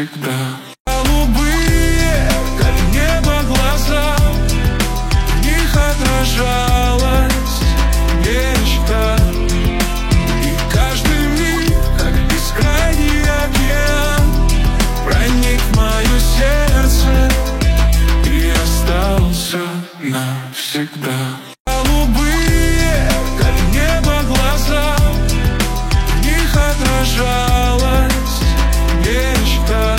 навсегда. Голубые, как небо, глаза, в них отражалась мечта. И каждый миг, как бескрайний океан, проник в мое сердце и остался навсегда. Голубые, как небо, глаза, в них отражалась мечта.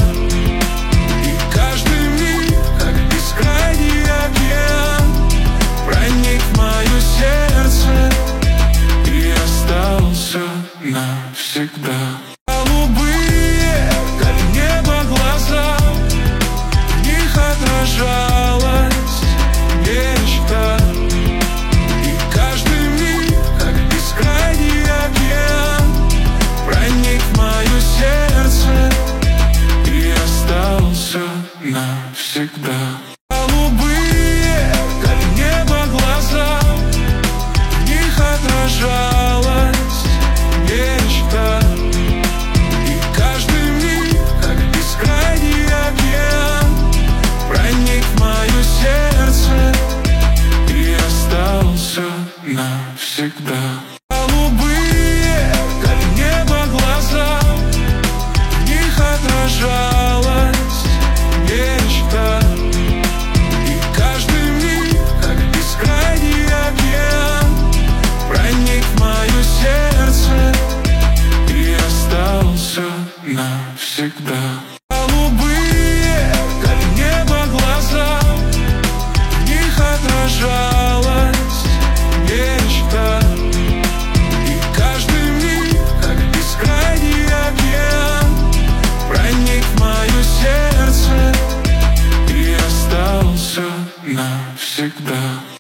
И каждый миг, как бескрайний океан, проник в мое сердце и остался навсегда. Голубые, как небо, глаза, в них отражалась мечта. И каждый миг, как бескрайний океан, проник в мое сердце и остался навсегда. Голубые, как небо, глаза, в них отражалась мечта. И каждый миг, как бескрайний океан, проник в мое сердце и остался навсегда. Голубые, как небо, глаза, в них отражалась мечта. И каждый миг, как бескрайний океан, проник в мое сердце и остался навсегда. Голубые, как небо, глаза, в них отражалась мечта. И каждый миг, как бескрайний океан, проник в мое сердце и остался навсегда.